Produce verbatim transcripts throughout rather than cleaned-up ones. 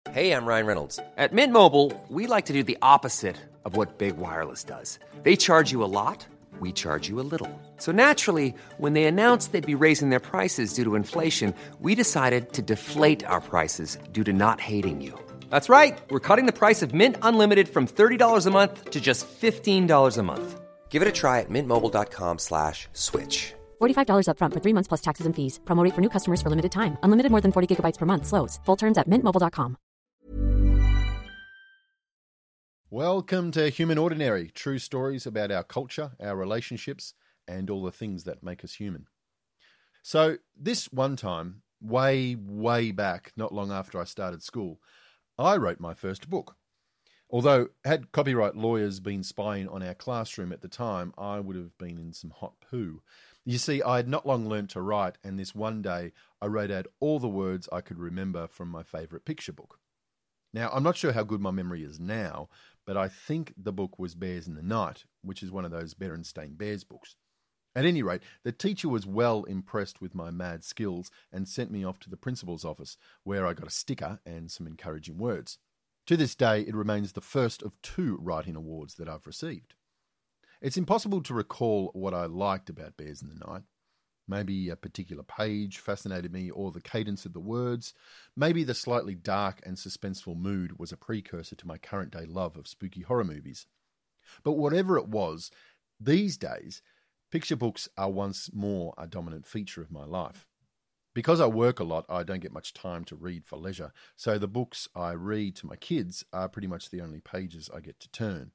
Hey, I'm Ryan Reynolds. At Mint Mobile, we like to do the opposite of what Big Wireless does. They charge you a lot, we charge you a little. So naturally, when they announced they'd be raising their prices due to inflation, we decided to deflate our prices due to not hating you. That's right. We're cutting the price of Mint Unlimited from thirty dollars a month to just fifteen dollars a month. Give it a try at mintmobile.com slash switch. forty-five dollars up front for three months plus taxes and fees. Promo rate for new customers for limited time. Unlimited more than forty gigabytes per month. Slows full terms at mint mobile dot com. Welcome to Human Ordinary, true stories about our culture, our relationships, and all the things that make us human. So this one time, way, way back, not long after I started school, I wrote my first book. Although, had copyright lawyers been spying on our classroom at the time, I would have been in some hot poo. You see, I had not long learnt to write, and this one day I wrote out all the words I could remember from my favourite picture book. Now, I'm not sure how good my memory is now, but I think the book was Bears in the Night, which is one of those Berenstain Bears books. At any rate, the teacher was well impressed with my mad skills and sent me off to the principal's office, where I got a sticker and some encouraging words. To this day, it remains the first of two writing awards that I've received. It's impossible to recall what I liked about Bears in the Night. Maybe a particular page fascinated me, or the cadence of the words. Maybe the slightly dark and suspenseful mood was a precursor to my current day love of spooky horror movies. But whatever it was, these days, picture books are once more a dominant feature of my life. Because I work a lot, I don't get much time to read for leisure, so the books I read to my kids are pretty much the only pages I get to turn.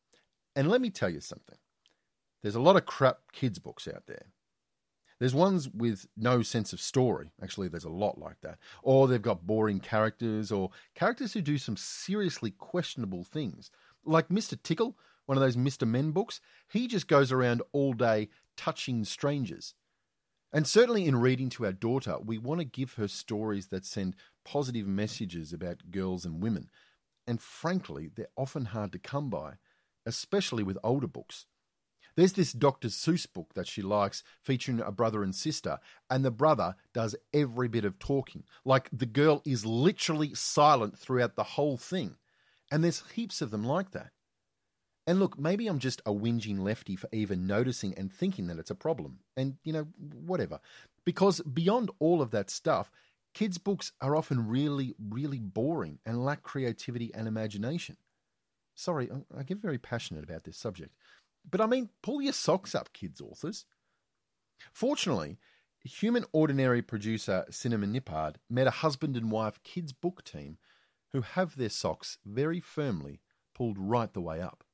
And let me tell you something. There's a lot of crap kids' books out there. There's ones with no sense of story. Actually, there's a lot like that. Or they've got boring characters, or characters who do some seriously questionable things. Like Mister Tickle, one of those Mister Men books. He just goes around all day touching strangers. And certainly in reading to our daughter, we want to give her stories that send positive messages about girls and women. And frankly, they're often hard to come by, especially with older books. There's this Doctor Seuss book that she likes featuring a brother and sister, and the brother does every bit of talking. Like, the girl is literally silent throughout the whole thing. And there's heaps of them like that. And look, maybe I'm just a whinging lefty for even noticing and thinking that it's a problem. And, you know, whatever. Because beyond all of that stuff, kids' books are often really, really boring and lack creativity and imagination. Sorry, I get very passionate about this subject. But I mean, pull your socks up, kids authors. Fortunately, Human Ordinary producer Cinnamon Nippard met a husband and wife kids book team who have their socks very firmly pulled right the way up.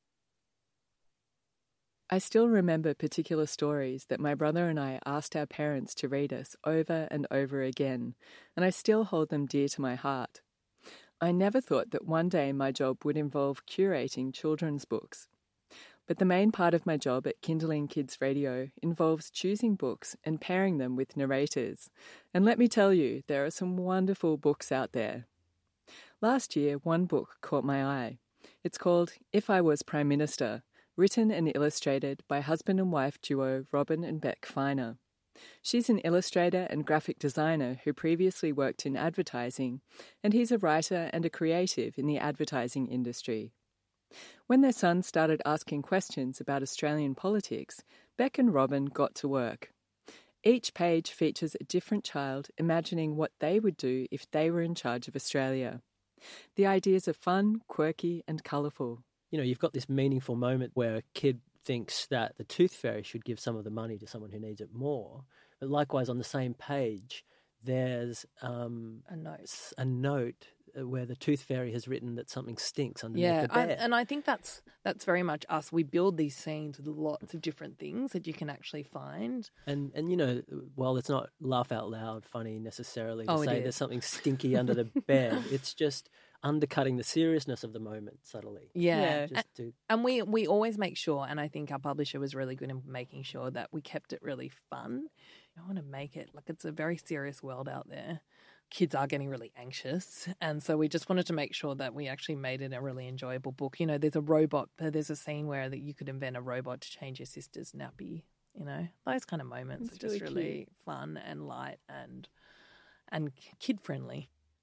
I still remember particular stories that my brother and I asked our parents to read us over and over again, and I still hold them dear to my heart. I never thought that one day my job would involve curating children's books. But the main part of my job at Kindling Kids Radio involves choosing books and pairing them with narrators. And let me tell you, there are some wonderful books out there. Last year, one book caught my eye. It's called If I Was Prime Minister, written and illustrated by husband and wife duo Robin and Beck Feiner. She's an illustrator and graphic designer who previously worked in advertising, and he's a writer and a creative in the advertising industry. When their son started asking questions about Australian politics, Beck and Robin got to work. Each page features a different child imagining what they would do if they were in charge of Australia. The ideas are fun, quirky, and colourful. You know, you've got this meaningful moment where a kid thinks that the tooth fairy should give some of the money to someone who needs it more. But likewise, on the same page, there's um, a note. a note where the tooth fairy has written that something stinks underneath yeah, the bed. I, and I think that's that's very much us. We build these scenes with lots of different things that you can actually find. And, and you know, while it's not laugh out loud funny necessarily to Oh, it say is. there's something stinky under the bed, it's just undercutting the seriousness of the moment subtly. Yeah. Just to... And we, we always make sure, and I think our publisher was really good in making sure that we kept it really fun. I want to make it, like, it's a very serious world out there. Kids are getting really anxious, and so we just wanted to make sure that we actually made it a really enjoyable book. You know, there's a robot, there's a scene where that you could invent a robot to change your sister's nappy. You know, those kind of moments That's are just really really cute. fun and light and and kid friendly.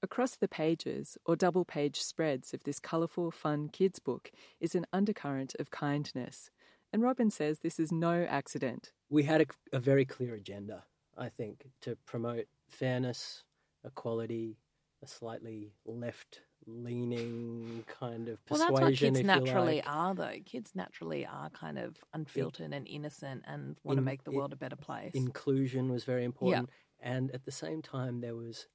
Across the pages, or double-page spreads of this colourful, fun kids' book, is an undercurrent of kindness. And Robin says this is no accident. We had a, a very clear agenda, I think, to promote fairness, equality, a slightly left-leaning kind of persuasion. Well, that's what kids if naturally you like. are, though. Kids naturally are kind of unfiltered and innocent and want to In- make the in- world a better place. Inclusion was very important. And at the same time, there was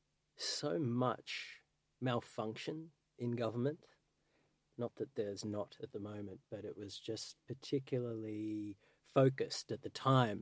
so much malfunction in government. Not that there's not at the moment, but it was just particularly focused at the time.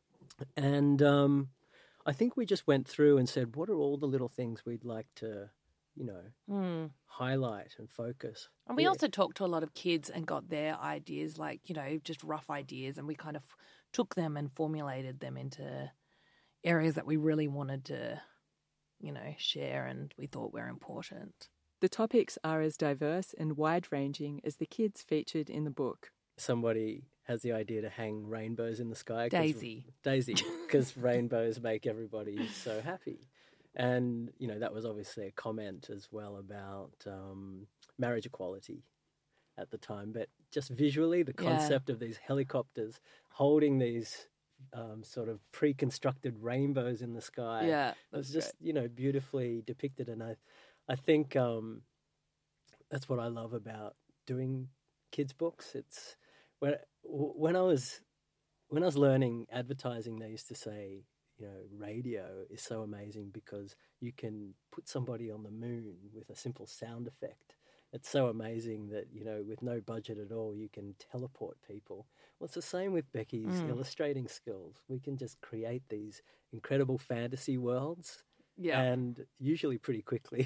And um, I think we just went through and said, what are all the little things we'd like to, you know, Mm. highlight and focus? And we Yeah. also talked to a lot of kids and got their ideas, like, you know, just rough ideas, and we kind of took them and formulated them into areas that we really wanted to, you know, share and we thought were important. The topics are as diverse and wide-ranging as the kids featured in the book. Somebody has the idea to hang rainbows in the sky. 'cause- Daisy. Daisy, because rainbows make everybody so happy. And, you know, that was obviously a comment as well about um, marriage equality at the time. But just visually, the Yeah. concept of these helicopters holding these um, sort of pre-constructed rainbows in the sky Yeah, was that's just, you know, beautifully depicted. And I, I think um, that's what I love about doing kids' books. It's when when I was when I was learning advertising, they used to say, you know, radio is so amazing because you can put somebody on the moon with a simple sound effect. It's so amazing that, you know, with no budget at all, you can teleport people. Well, it's the same with Becky's Mm. illustrating skills. We can just create these incredible fantasy worlds, Yeah. and usually pretty quickly.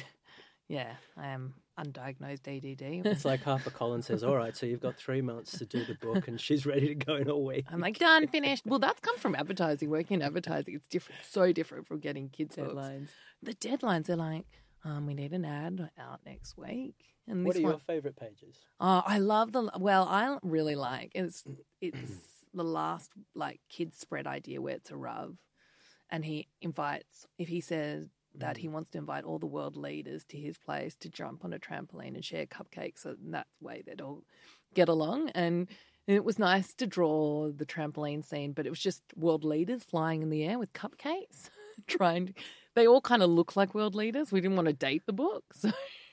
Yeah, I am undiagnosed A D D. It's like HarperCollins says, all right, so you've got three months to do the book, and she's ready to go in a week. I'm like, done, finished. Well, that's come from advertising. Working in advertising, it's different, so different from getting kids' books. Deadlines. The deadlines are like, um, we need an ad out next week. And What this are one, your favourite pages? oh, I love the. Well, I really like it's it's the last like kids spread idea where it's a Rav, and he invites if he says that he wants to invite all the world leaders to his place to jump on a trampoline and share cupcakes, so in that way they'd all get along. And it was nice to draw the trampoline scene, but it was just world leaders flying in the air with cupcakes, trying. They all kind of look like world leaders. We didn't want to date the book, so.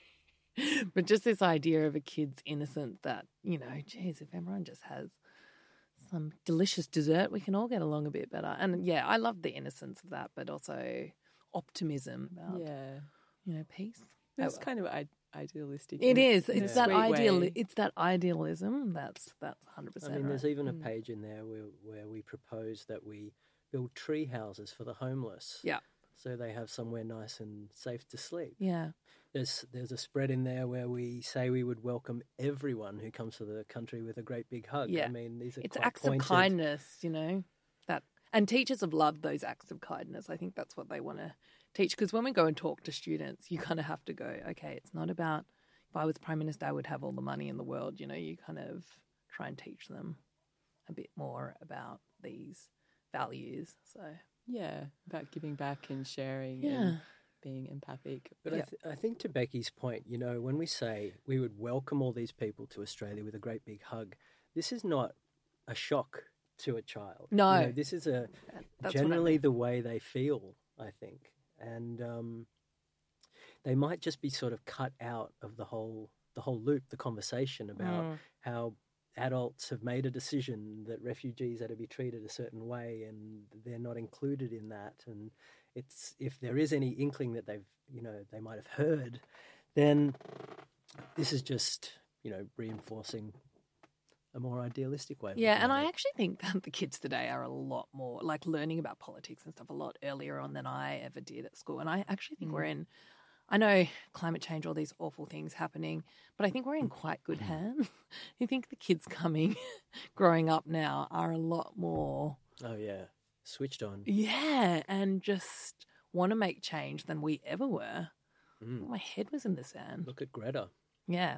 But just this idea of a kid's innocence that, you know, geez, if everyone just has some delicious dessert, we can all get along a bit better. And yeah, I love the innocence of that, but also optimism about, Yeah. you know, peace. It's kind of I- idealistic. It in a- is. in a It's that sweet ideal. way. It's that idealism. That's that's one hundred I percent mean, right. there's even a Mm. page in there where, where we propose that we build tree houses for the homeless. Yeah. So they have somewhere nice and safe to sleep. Yeah. There's there's a spread in there where we say we would welcome everyone who comes to the country with a great big hug. Yeah. I mean, these are It's quite acts pointed. of kindness, you know, that, and teachers have loved those acts of kindness. I think that's what they want to teach. Because when we go and talk to students, you kind of have to go, okay, it's not about, if I was Prime Minister, I would have all the money in the world. You know, you kind of try and teach them a bit more about these values. So, Yeah, about giving back and sharing yeah. and being empathic. But I, th- I think to Becky's point, you know, when we say we would welcome all these people to Australia with a great big hug, this is not a shock to a child. No. You know, this is a That's what I generally mean. the way they feel, I think. And um, they might just be sort of cut out of the whole the whole loop, the conversation about Mm. how adults have made a decision that refugees are to be treated a certain way and they're not included in that. And it's if there is any inkling that they've, you know, they might have heard, then this is just, you know, reinforcing a more idealistic way of Yeah, looking and at I it. actually think that the kids today are a lot more like learning about politics and stuff a lot earlier on than I ever did at school. And I actually think we're in, I know climate change, all these awful things happening, but I think we're in quite good hands. I think the kids coming, growing up now, are a lot more, Oh yeah, switched on. yeah, and just want to make change than we ever were. Mm. My head was in the sand. Look at Greta. Yeah.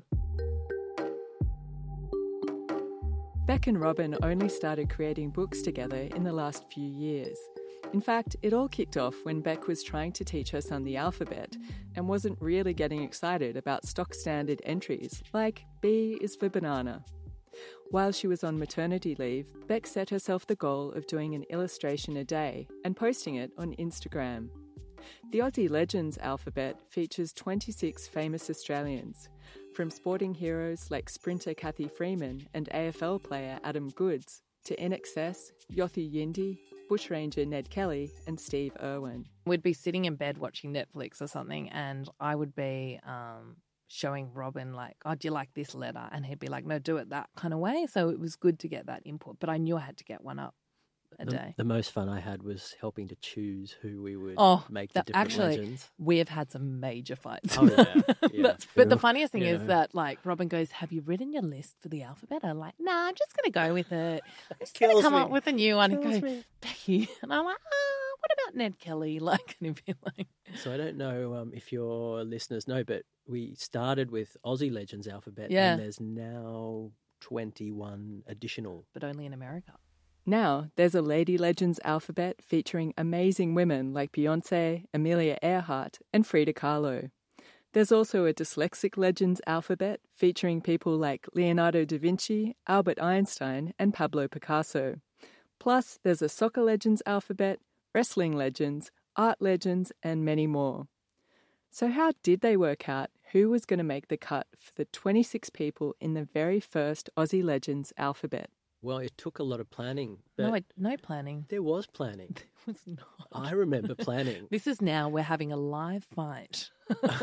Beck and Robin only started creating books together in the last few years. In fact, it all kicked off when Beck was trying to teach her son the alphabet and wasn't really getting excited about stock standard entries like B is for banana. While she was on maternity leave, Beck set herself the goal of doing an illustration a day and posting it on Instagram. The Aussie Legends alphabet features twenty-six famous Australians, from sporting heroes like sprinter Kathy Freeman and A F L player Adam Goodes, to I N X S, Yothu Yindi, bushranger Ned Kelly and Steve Irwin. We'd be sitting in bed watching Netflix or something, and I would be um, showing Robin, like, oh, do you like this letter? And he'd be like, no, do it that kind of way. So it was good to get that input, but I knew I had to get one up a the, day. The most fun I had was helping to choose who we would oh, make that, the different actually, legends. We have had some major fights. Oh, yeah. yeah. That's, but the funniest thing you is know. that, like, Robin goes, have you written your list for the alphabet? I'm like, nah, I'm just going to go with it. I'm just going to come me. up with a new one. And Kills go, me. Becky. And I'm like, ah, what about Ned Kelly? Like, and he'd be like... So I don't know um, if your listeners know, but we started with Aussie Legends alphabet, Yeah. and there's now twenty-one additional. But only in America. Now, there's a Lady Legends alphabet featuring amazing women like Beyoncé, Amelia Earhart, and Frida Kahlo. There's also a Dyslexic Legends alphabet featuring people like Leonardo da Vinci, Albert Einstein, and Pablo Picasso. Plus, there's a Soccer Legends alphabet, Wrestling Legends, Art Legends, and many more. So how did they work out who was going to make the cut for the twenty-six people in the very first Aussie Legends alphabet? Well, it took a lot of planning. But No, I, no planning. there was planning. It was not. I remember planning. This is now we're having a live fight.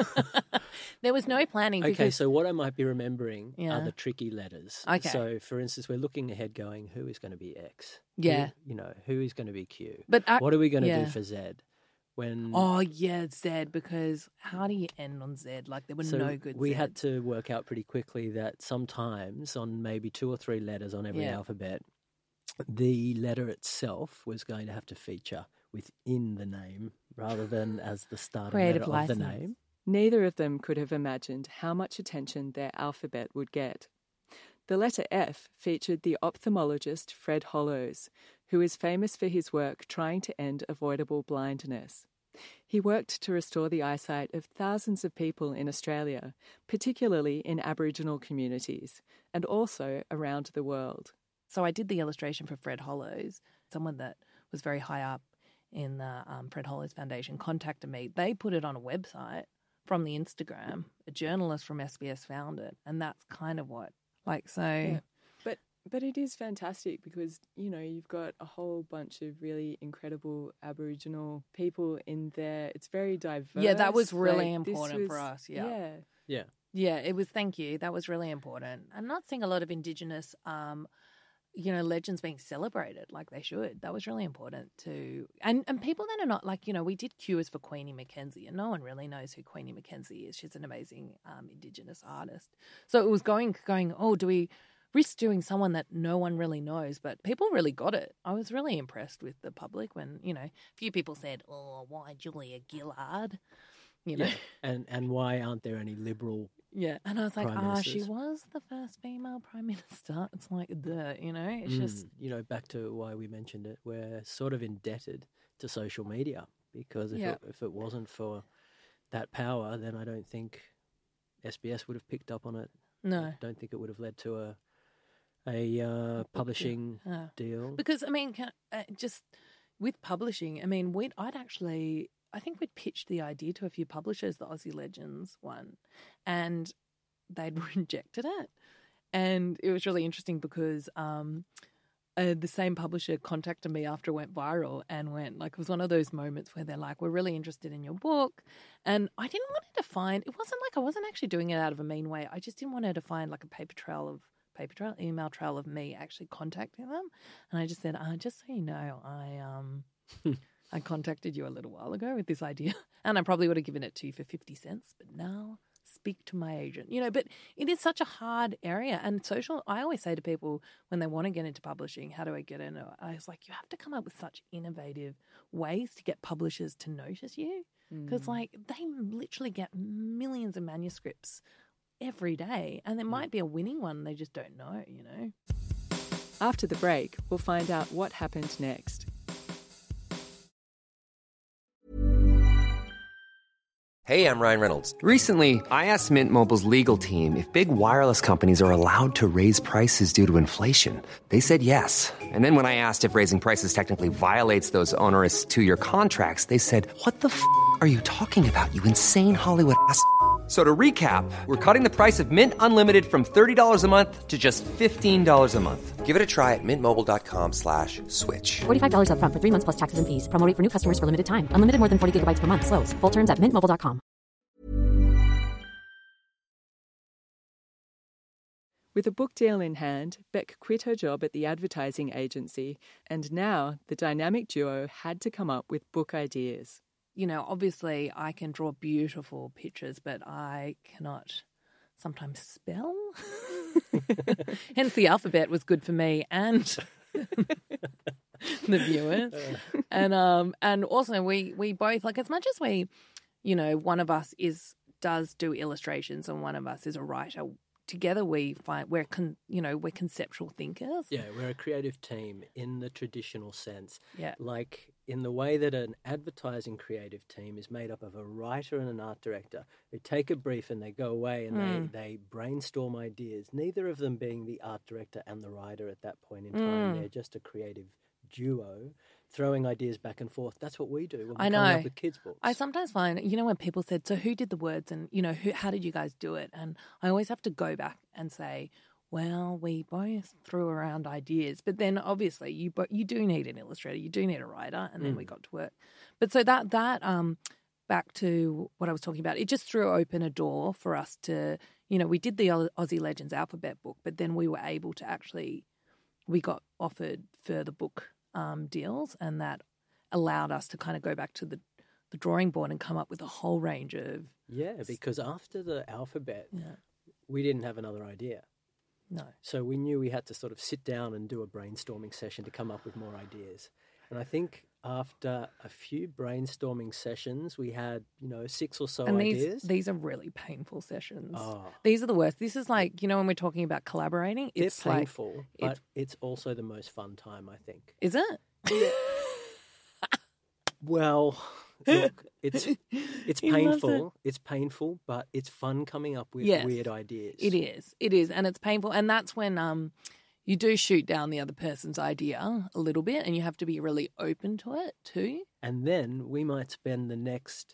There was no planning. Okay, because, so what I might be remembering Yeah. are the tricky letters. Okay. So, for instance, we're looking ahead going, who is going to be X? Yeah. Who, you know, who is going to be Q? But uh, what are we going to yeah. do for Z? When Oh yeah, Z. Because how do you end on Z? Like there were so no good. we Zs. had to work out pretty quickly that sometimes on maybe two or three letters on every Yeah. alphabet, the letter itself was going to have to feature within the name rather than as the starting Creative letter of the license. name. Neither of them could have imagined how much attention their alphabet would get. The letter F featured the ophthalmologist Fred Hollows, who is famous for his work trying to end avoidable blindness. He worked to restore the eyesight of thousands of people in Australia, particularly in Aboriginal communities, and also around the world. So I did the illustration for Fred Hollows. Someone that was very high up in the um, Fred Hollows Foundation contacted me. They put it on a website from the Instagram. A journalist from S B S found it, and that's kind of what, like, so. Yeah. But but it is fantastic because, you know, you've got a whole bunch of really incredible Aboriginal people in there. It's very diverse. Yeah, that was really Like, this important for was- us, yeah. Yeah. Yeah. Yeah, it was. Thank you. That was really important. I'm not seeing a lot of Indigenous, um, you know, legends being celebrated like they should. That was really important to, and and people that are not like, you know, we did cures for Queenie Mackenzie, and no one really knows who Queenie Mackenzie is. She's an amazing um, Indigenous artist. So it was going going. Oh, do we risk doing someone that no one really knows? But people really got it. I was really impressed with the public when, you know, a few people said, "Oh, why Julia Gillard?" You know. Yeah. And and why aren't there any liberal? Yeah, and I was like, Prime ah, she ministers. was the first female prime minister. It's like, duh, you know, it's Mm, just, you know, back to why we mentioned it, we're sort of indebted to social media because if Yeah. it, if it wasn't for that power, then I don't think S B S would have picked up on it. no. I don't think it would have led to a a uh, publishing Uh, deal. because, I mean, can, uh, just with publishing, I mean, we'd, I'd actually, I think we'd pitched the idea to a few publishers, the Aussie Legends one, and they'd rejected it. And it was really interesting because um, uh, the same publisher contacted me after it went viral and went, like, it was one of those moments where they're like, we're really interested in your book. And I didn't want her to find, it wasn't like I wasn't actually doing it out of a mean way. I just didn't want her to find like a paper trail of, paper trail, email trail of me actually contacting them. And I just said, uh, just so you know, I um, I contacted you a little while ago with this idea. And I probably would have given it to you for fifty cents, but now speak to my agent. You know, but it is such a hard area. And social, I always say to people when they want to get into publishing, how do I get in? I was like, you have to come up with such innovative ways to get publishers to notice you. Because, like, they literally get millions of manuscripts every day, and there might be a winning one, they just don't know, you know? After the break, we'll find out what happened next. Hey, I'm Ryan Reynolds. Recently, I asked Mint Mobile's legal team if big wireless companies are allowed to raise prices due to inflation. They said yes. And then when I asked if raising prices technically violates those onerous two-year contracts, they said, what the f*** are you talking about, you insane Hollywood ass f- So to recap, we're cutting the price of Mint Unlimited from thirty dollars a month to just fifteen dollars a month. Give it a try at mintmobile.com slash switch. forty-five dollars up front for three months plus taxes and fees. Promo rate for new customers for limited time. Unlimited more than forty gigabytes per month. Slows full terms at mint mobile dot com. With a book deal in hand, Beck quit her job at the advertising agency, and now the dynamic duo had to come up with book ideas. You know, obviously I can draw beautiful pictures, but I cannot sometimes spell. Hence the alphabet was good for me and the viewers. And um and also we we both, like, as much as we, you know, one of us is does do illustrations and one of us is a writer, together we find we're con, you know we're conceptual thinkers. Yeah, we're a creative team in the traditional sense. Yeah. Like in the way that an advertising creative team is made up of a writer and an art director. They take a brief and they go away and Mm. they, they brainstorm ideas, neither of them being the art director and the writer at that point in time. Mm. They're just a creative duo throwing ideas back and forth. That's what we do when we're I coming know. up with kids' books. I sometimes find, you know, when people said, so who did the words and, you know, who, how did you guys do it? And I always have to go back and say, well, we both threw around ideas. But then obviously you bo- you do need an illustrator, you do need a writer, and then we got to work. But so that, that um, back to what I was talking about, it just threw open a door for us to, you know, we did the Aussie Legends alphabet book, but then we were able to actually, we got offered further book um, deals, and that allowed us to kind of go back to the, the drawing board and come up with a whole range of... Yeah, because after the alphabet, Yeah. we didn't have another idea. No. So we knew we had to sort of sit down and do a brainstorming session to come up with more ideas. And I think after a few brainstorming sessions, we had, you know, six or so And ideas. these these are really painful sessions. Oh. These are the worst. This is like, you know, when we're talking about collaborating, They're it's like, painful, but it- it's also the most fun time, I think. is it? Well, look, it's it's He loves painful. It's painful, but it's fun coming up with Yes, weird ideas. It is. It is. And it's painful. And that's when um, you do shoot down the other person's idea a little bit, and you have to be really open to it too. And then we might spend the next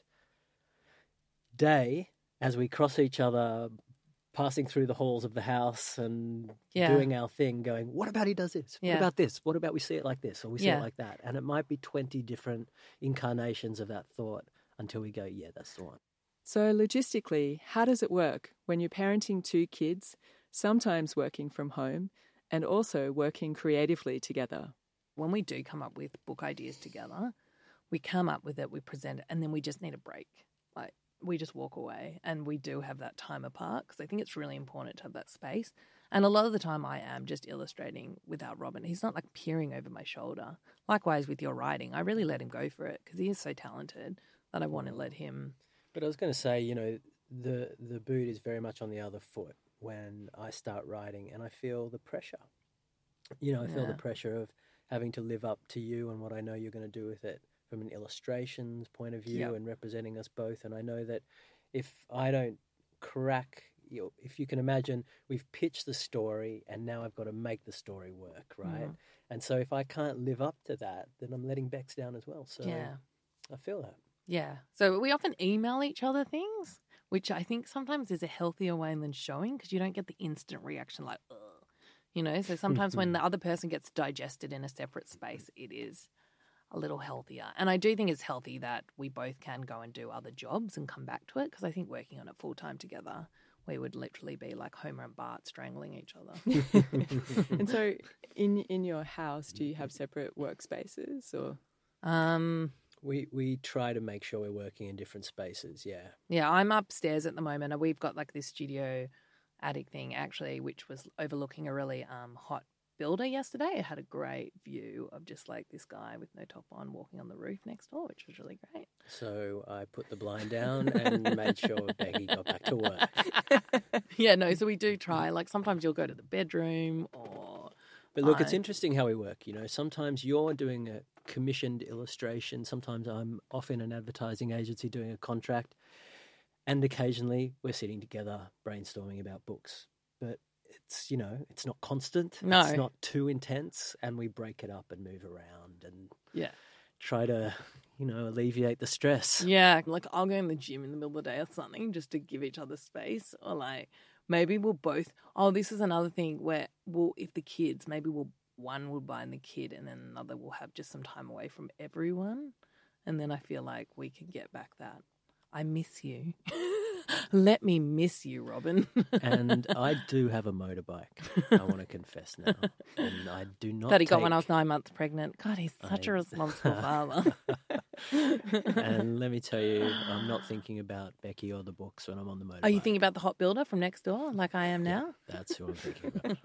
day as we cross each other, passing through the halls of the house and Yeah. doing our thing, going, what about he does this? What Yeah. about this? What about we see it like this or we see Yeah. it like that? And it might be twenty different incarnations of that thought until we go, yeah, that's the one. So, logistically, how does it work when you're parenting two kids, sometimes working from home, and also working creatively together? When we do come up with book ideas together, we come up with it, we present it, and then we just need a break. Like, we just walk away, and we do have that time apart because I think it's really important to have that space. And a lot of the time I am just illustrating without Robin. He's not like peering over my shoulder. Likewise with your writing, I really let him go for it because he is so talented that I want to let him. But I was going to say, you know, the the boot is very much on the other foot when I start writing, and I feel the pressure. You know, I feel the Yeah. pressure of having to live up to you and what I know you're going to do with it from an illustrations point of view Yep. and representing us both. And I know that if I don't crack, you know, if you can imagine, we've pitched the story and now I've got to make the story work, right? Mhm. And so if I can't live up to that, then I'm letting Bex down as well. So Yeah. I feel that. Yeah. So we often email each other things, which I think sometimes is a healthier way than showing because you don't get the instant reaction like, ugh. You know, so sometimes when the other person gets digested in a separate space, it is a little healthier. And I do think it's healthy that we both can go and do other jobs and come back to it because I think working on it full time together, we would literally be like Homer and Bart strangling each other. And so, in in your house, do you have separate workspaces, or? um, We we try to make sure we're working in different spaces, yeah. Yeah, I'm upstairs at the moment, and we've got like this studio attic thing actually, which was overlooking a really um, hot builder yesterday. It had a great view of just like this guy with no top on walking on the roof next door, which was really great. So I put the blind down and made sure Becky got back to work. Yeah, no, so we do try. Like sometimes you'll go to the bedroom or. But look, it's I- interesting how we work. You know, sometimes you're doing a commissioned illustration. Sometimes I'm off in an advertising agency doing a contract. And occasionally we're sitting together brainstorming about books. But it's, you know, it's not constant. No. It's not too intense. And we break it up and move around and Yeah. try to, you know, alleviate the stress. Yeah, like I'll go in the gym in the middle of the day or something just to give each other space. Or like maybe we'll both, oh, this is another thing where we'll, if the kids, maybe we'll, one will bind the kid and then another will have just some time away from everyone. And then I feel like we can get back that. I miss you. Let me miss you, Robin. And I do have a motorbike, I want to confess now. And I do not That he got take- when I was nine months pregnant. God, he's such I- a responsible father. And let me tell you, I'm not thinking about Becky or the books when I'm on the motorbike. Are you thinking about the hot builder from next door like I am now? That's who I'm thinking about.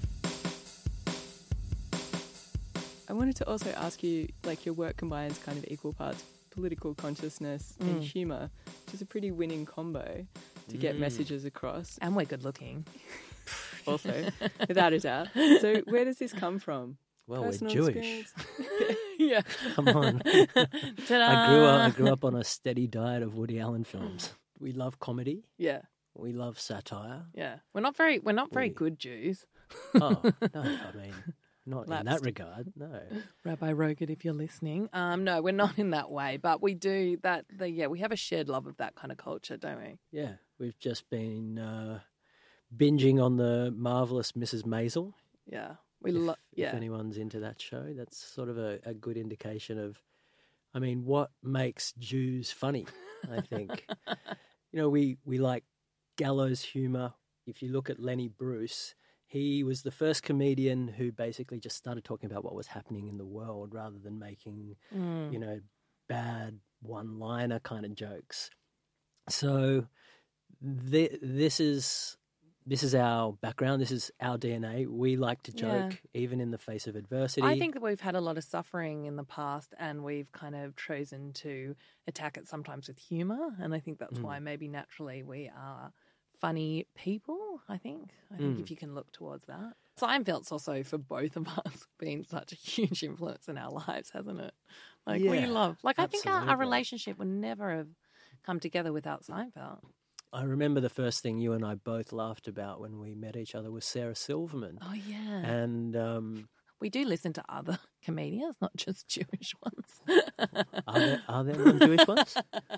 I wanted to also ask you, like, your work combines kind of equal parts political consciousness and humour, which is a pretty winning combo to get Mm. messages across. And we're good looking. Also, without a doubt. So where does this come from? Well, Personal we're Jewish. experience? Yeah. Come on. Ta-da! I grew up. I grew up on a steady diet of Woody Allen films. We love comedy. Yeah, We love satire. yeah. We're not very we're not very We- good Jews. Oh no, I mean, not in that Lapsed. regard. No. Rabbi Rogat, if you're listening. Um, no, we're not in that way, but we do that. The, yeah, we have a shared love of that kind of culture, don't we? Yeah, we've just been uh, binging on the marvelous Missus Maisel. Yeah, we If, love. if Yeah, anyone's into that show, that's sort of a, a good indication of, I mean, what makes Jews funny, I think. You know, we, we like gallows humour. If you look at Lenny Bruce, he was the first comedian who basically just started talking about what was happening in the world rather than making, Mm. you know, bad one-liner kind of jokes. So th- this is this is our background. This is our D N A. We like to joke, Yeah. even in the face of adversity. I think that we've had a lot of suffering in the past, and we've kind of chosen to attack it sometimes with humour. And I think that's Mm. why maybe naturally we are funny people. I think. I think Mm. if you can look towards that, Seinfeld's also for both of us been such a huge influence in our lives, hasn't it? Like we Yeah, love. Like I think our, our absolutely. relationship would never have come together without Seinfeld. I remember the first thing you and I both laughed about when we met each other was Sarah Silverman. Oh yeah, And um, we do listen to other comedians, not just Jewish ones. are there, are there non-Jewish ones?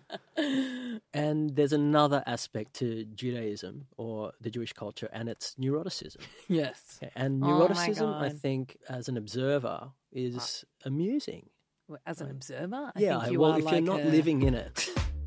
And there's another aspect to Judaism or the Jewish culture, and it's neuroticism. Yes. And Oh my neuroticism, I God. think, as an observer, is amusing. As an observer, I yeah, think I- you well, are if like you're not a- living in it.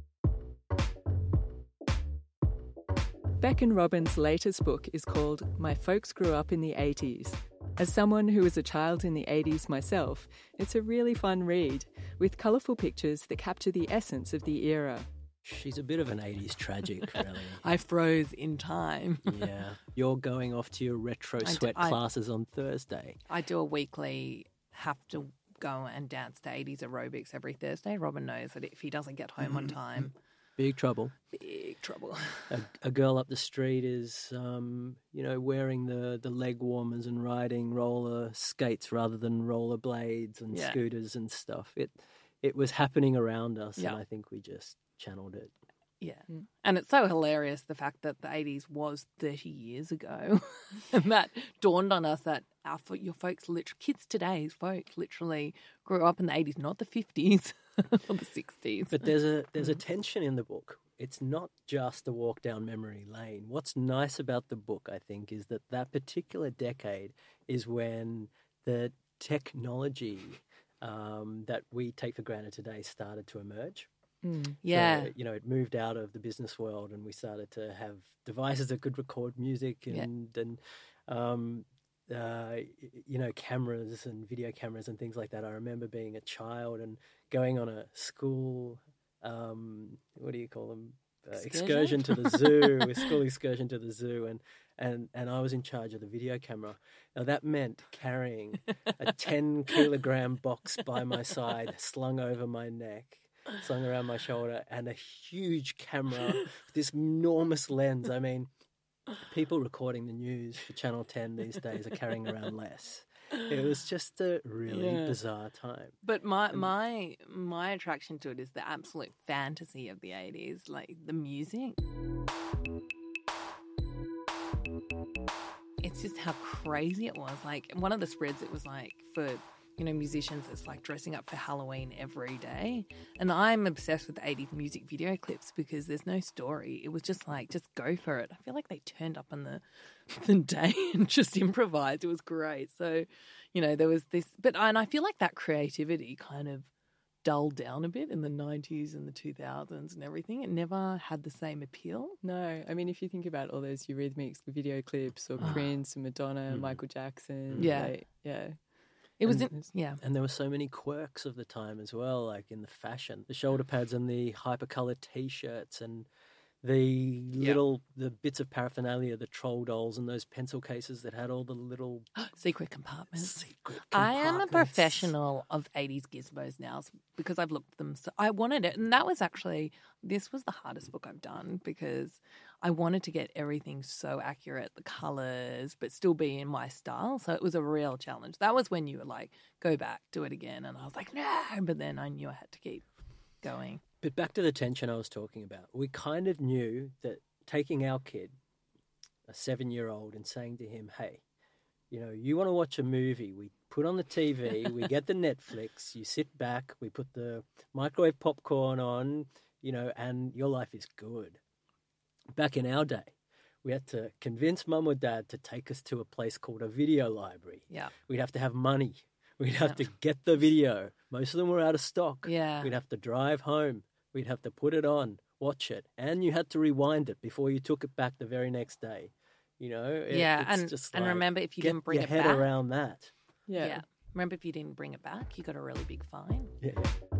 Beck and Robin's latest book is called My Folks Grew Up in the eighties. As someone who was a child in the eighties myself, it's a really fun read, with colourful pictures that capture the essence of the era. She's a bit of an eighties tragic, really. I froze in time. Yeah. You're going off to your retro I d- sweat I- classes on Thursday. I do a weekly have to go and dance to eighties aerobics every Thursday. Robin knows that if he doesn't get home on time, Big trouble. big trouble. A, a girl up the street is, um, you know, wearing the, the leg warmers and riding roller skates rather than roller blades and Yeah. scooters and stuff. It it was happening around us, Yeah. and I think we just channeled it. Yeah. And it's so hilarious the fact that the eighties was thirty years ago. And that dawned on us that our fo- your folks, lit- kids today's folks, literally grew up in the eighties, not the fifties or the sixties. But there's a there's a tension in the book. It's not just a walk down memory lane. What's nice about the book, I think, is that that particular decade is when the technology um, that we take for granted today started to emerge. Yeah. So, you know, it moved out of the business world, and we started to have devices that could record music Yeah. and and um, uh, y- you know, cameras and video cameras and things like that. I remember being a child and going on a school, um, what do you call them? Uh, excursion? Excursion? to the zoo, a school excursion to the zoo, and, and, and I was in charge of the video camera. Now that meant carrying a ten kilogram box by my side, slung over my neck, slung around my shoulder, and a huge camera, this enormous lens. I mean, people recording the news for Channel ten these days are carrying around less. It was just a really Yeah. bizarre time. But my my my attraction to it is the absolute fantasy of the eighties, like the music. It's just how crazy it was. Like one of the spreads, it was like for, you know, musicians, it's like dressing up for Halloween every day. And I'm obsessed with eighties music video clips because there's no story. It was just like, just go for it. I feel like they turned up on the, the day and just improvised. It was great. So, you know, there was this, but and I feel like that creativity kind of dulled down a bit in the nineties and the two thousands and everything. It never had the same appeal. No, I mean, if you think about all those Eurythmics video clips or Prince and Madonna and Michael Jackson. Yeah. like, yeah. It was, And- in, yeah. And there were so many quirks of the time as well, like in the fashion, the shoulder pads and the hypercolored T-shirts and the little the bits of paraphernalia, the troll dolls and those pencil cases that had all the little Secret compartments. secret I am a compartments. professional of eighties gizmos now because I've looked at them. So I wanted it. And that was actually, this was the hardest book I've done because I wanted to get everything so accurate, the colours, but still be in my style. So it was a real challenge. That was when you were like, go back, do it again. And I was like, no. But then I knew I had to keep going. But back to the tension I was talking about. We kind of knew that taking our kid, a seven-year-old, and saying to him, hey, you know, you want to watch a movie, we put on the T V, we get the Netflix, you sit back, we put the microwave popcorn on, you know, and your life is good. Back in our day, we had to convince mum or dad to take us to a place called a video library. Yeah. We'd have to have money. We'd have to get the video. Most of them were out of stock. Yeah. We'd have to drive home. We'd have to put it on, watch it, and you had to rewind it before you took it back the very next day. You know, It- Yeah, it's and- just and like, remember, if you get didn't bring your it head back- around that. Yeah. Yeah. Remember, if you didn't bring it back, you got a really big fine. Yeah.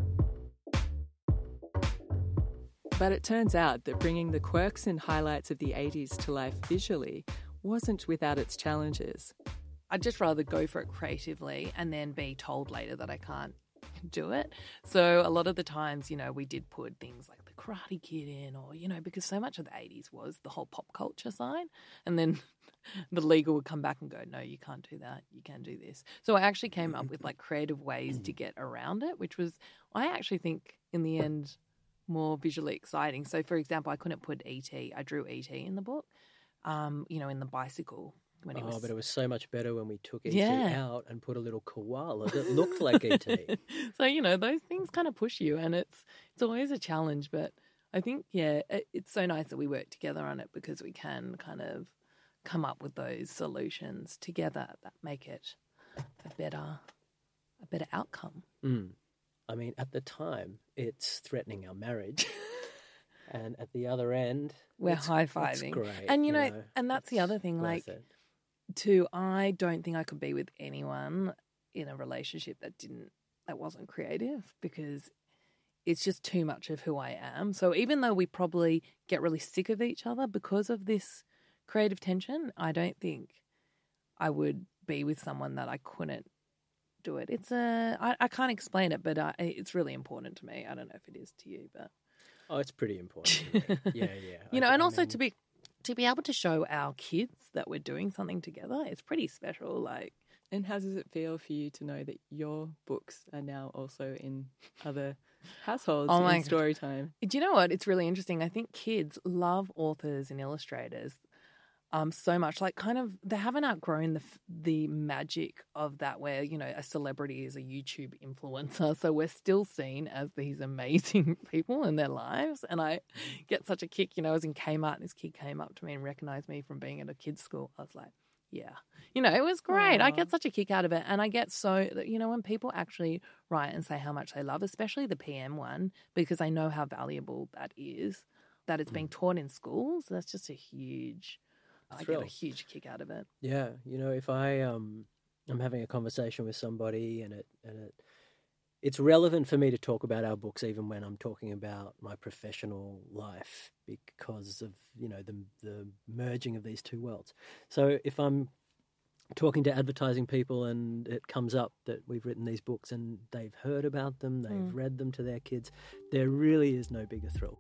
But it turns out that bringing the quirks and highlights of the eighties to life visually wasn't without its challenges. I'd just rather go for it creatively and then be told later that I can't do it. So a lot of the times, you know, we did put things like the Karate Kid in, or, you know, because so much of the eighties was the whole pop culture side. And then the legal would come back and go, no, you can't do that. You can do this. So I actually came up with like creative ways to get around it, which was, I actually think in the end, more visually exciting. So for example, I couldn't put E T. I drew E T in the book, um, you know, in the bicycle. When it Oh, was... but it was so much better when we took E T Yeah. out and put a little koala that looked like E T. So, you know, those things kind of push you, and it's it's always a challenge. But I think, yeah, it, it's so nice that we work together on it because we can kind of come up with those solutions together that make it a better, a better outcome. Mm. I mean, at the time, it's threatening our marriage. And at the other end, We're it's- high-fiving. It's great. And, you know, and that's the it's other thing, worth like, it. Too, I don't think I could be with anyone in a relationship that didn't, that wasn't creative, because it's just too much of who I am. So even though we probably get really sick of each other because of this creative tension, I don't think I would be with someone that I couldn't do it. It's a, I, I can't explain it, but I, it's really important to me. I don't know if it is to you, but Oh, it's pretty important. to me. Yeah, yeah. you I- know, and I also mean, to be to be able to show our kids that we're doing something together, it's pretty special. Like, And how does it feel for you to know that your books are now also in other households Oh my in God. story time? do you know what? It's really interesting. I think kids love authors and illustrators um, so much. Like, kind of, they haven't outgrown the f- the magic of that, where, you know, a celebrity is a YouTube influencer. So we're still seen as these amazing people in their lives. And I get such a kick. You know, I was in Kmart and this kid came up to me and recognized me from being at a kid's school. I was like, yeah, you know, it was great. I get such a kick out of it. And I get so, you know, when people actually write and say how much they love, especially the P M one, because I know how valuable that is, that it's being taught in schools, that's just a huge, I get Thrill. a huge kick out of it. Yeah, you know, if I um, I'm having a conversation with somebody and it and it, it's relevant for me to talk about our books even when I'm talking about my professional life because of, you know, the the merging of these two worlds. So if I'm talking to advertising people and it comes up that we've written these books and they've heard about them, they've Mm. read them to their kids, there really is no bigger thrill.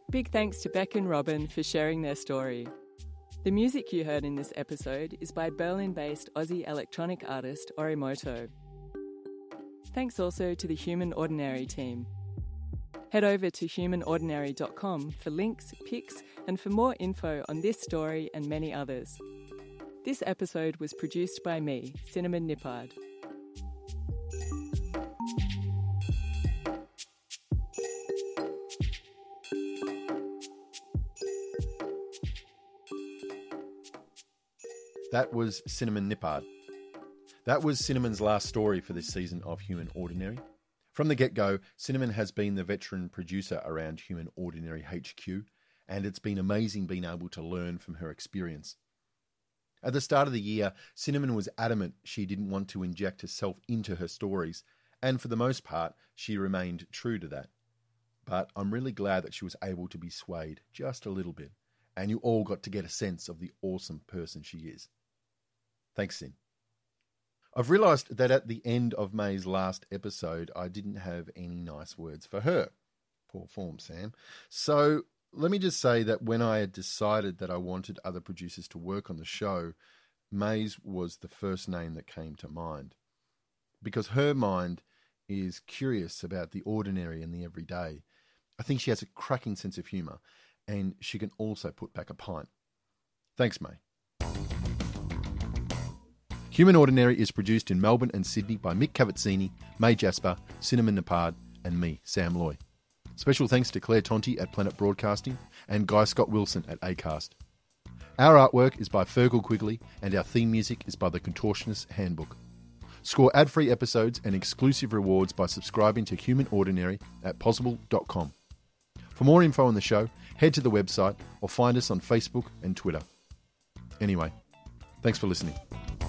Big thanks to Beck and Robin for sharing their story. The music you heard in this episode is by Berlin-based Aussie electronic artist Orimoto. Thanks also to the Human Ordinary team. Head over to human ordinary dot com for links, pics, and for more info on this story and many others. This episode was produced by me, Cinnamon Nippard. That was Cinnamon Nippard. That was Cinnamon's last story for this season of Human Ordinary. From the get-go, Cinnamon has been the veteran producer around Human Ordinary H Q, and it's been amazing being able to learn from her experience. At the start of the year, Cinnamon was adamant she didn't want to inject herself into her stories, and for the most part, she remained true to that. But I'm really glad that she was able to be swayed just a little bit, and you all got to get a sense of the awesome person she is. Thanks, Cin. I've realised that at the end of May's last episode, I didn't have any nice words for her. Poor form, Sam. So let me just say that when I had decided that I wanted other producers to work on the show, May's was the first name that came to mind. Because her mind is curious about the ordinary and the everyday. I think she has a cracking sense of humour, and she can also put back a pint. Thanks, May. Human Ordinary is produced in Melbourne and Sydney by Mick Cavazzini, May Jasper, Cinnamon Nippard, and me, Sam Loy. Special thanks to Claire Tonti at Planet Broadcasting and Guy Scott Wilson at Acast. Our artwork is by Fergal Quigley, and our theme music is by The Contortionist Handbook. Score ad-free episodes and exclusive rewards by subscribing to Human Ordinary at possible dot com. For more info on the show, head to the website or find us on Facebook and Twitter. Anyway, thanks for listening.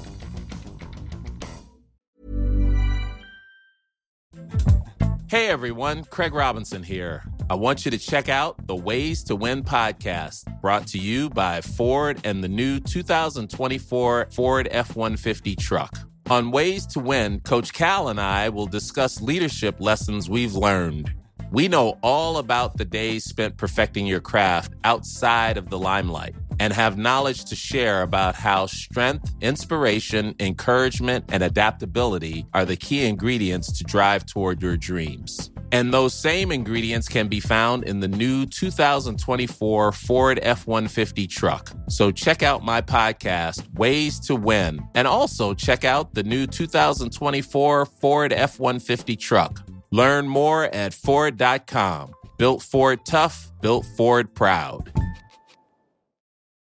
Hey everyone, Craig Robinson here. I want you to check out the Ways to Win podcast, brought to you by Ford and the new two thousand twenty-four Ford F one fifty truck. On Ways to Win, Coach Cal and I will discuss leadership lessons we've learned. We know all about the days spent perfecting your craft outside of the limelight and have knowledge to share about how strength, inspiration, encouragement, and adaptability are the key ingredients to drive toward your dreams. And those same ingredients can be found in the new two thousand twenty-four Ford F one fifty truck. So check out my podcast, Ways to Win, and also check out the new two thousand twenty-four Ford F one fifty truck. Learn more at Ford dot com. Built Ford tough, built Ford proud.